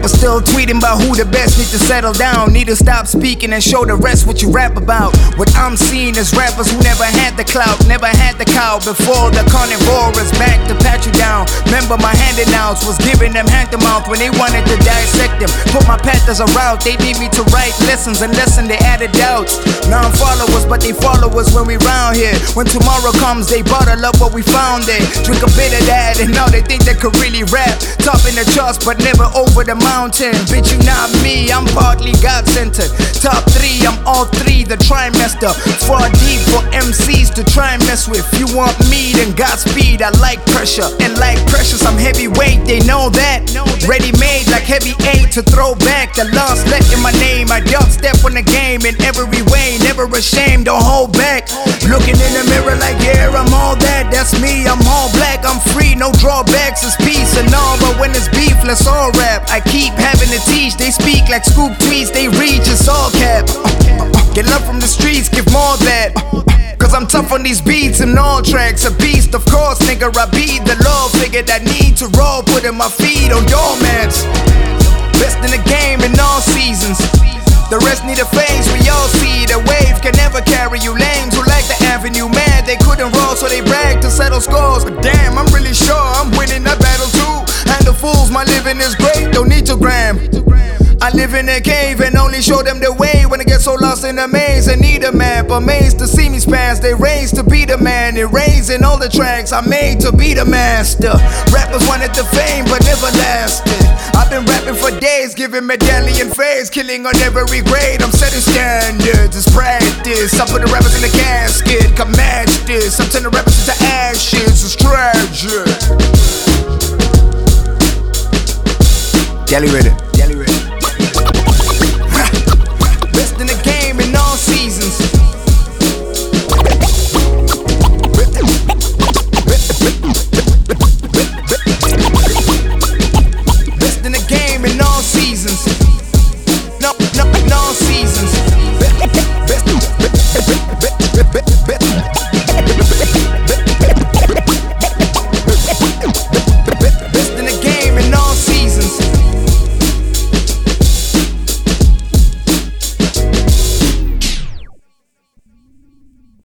Rappers still tweeting about who the best, need to settle down. Need to stop speaking and show the rest what you rap about. What I'm seeing is rappers who never had the clout, never had the cow. Before the carnivore is back to pat you down. Remember my handouts was giving them hand to mouth when they wanted to dissect them. Put my path as a route, they need me to write lessons and lessen they added doubts. Non-followers, but they followers when we round here. When tomorrow comes, they bottle up what we found there. Drink a bit of that, and now they think they could really rap. Top in the charts, but never over the mountain. Bitch, you not me, I'm partly God-centered. Top 3, I'm all 3, the trimester. Far deep for MCs to try and mess with. You want me, then Godspeed, I like pressure. And like precious, I'm heavyweight, they know that. Ready-made like heavy 8 to throw back. The lost let in my name, I dog step on the game in every way. Never ashamed, don't hold back. Looking in the mirror like, yeah, I'm all that. That's me, I'm all black, I'm free, no drawbacks. It's peace and all, but when it's beef, let's all rap. I keep having to teach, they speak like scoop tweets, they reach, it's all cap. Get love from the streets, give more that. Cause I'm tough on these beats and all tracks. A beast, of course, nigga, I be the law figure that need to roll, putting my feet on doormats. Best in the game in all seasons. The rest need a phase, we all see. The wave can never carry you lames who like the avenue. Man, they couldn't roll, so they brag to settle scores. But damn, I'm really sure I'm winning that battle too. And the fools, my living is great, don't need to gram. I live in a cave and only show them the way when I get so lost in the maze and need a map. Amazed to see me spaz, they raised to be the man. It raised in all the tracks I made to be the master. Rappers wanted the fame but never lasted. I've been rapping for days, giving medallion phrase, killing on every grade. I'm setting standards, it's practice. I put the rappers in the casket, come match this. I'm turning rappers into ashes, it's tragic. Jelly with it.